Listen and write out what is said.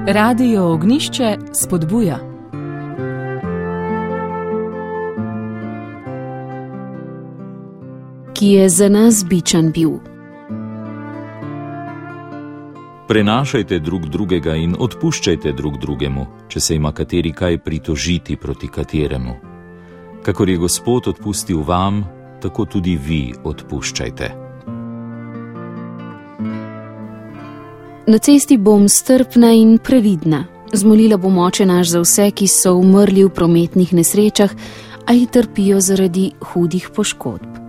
Radio Ognjišče spodbuja. Ki je za nas bičan bil. Prenašajte drug drugega in odpuščajte drug drugemu, če se ima kateri kaj pritožiti proti kateremu. Kakor je Gospod odpustil vam, tako tudi vi odpuščajte. Na cesti bom strpna in previdna. Zmolila bom Oče naš za vse, ki so umrli v prometnih nesrečah ali trpijo zaradi hudih poškodb.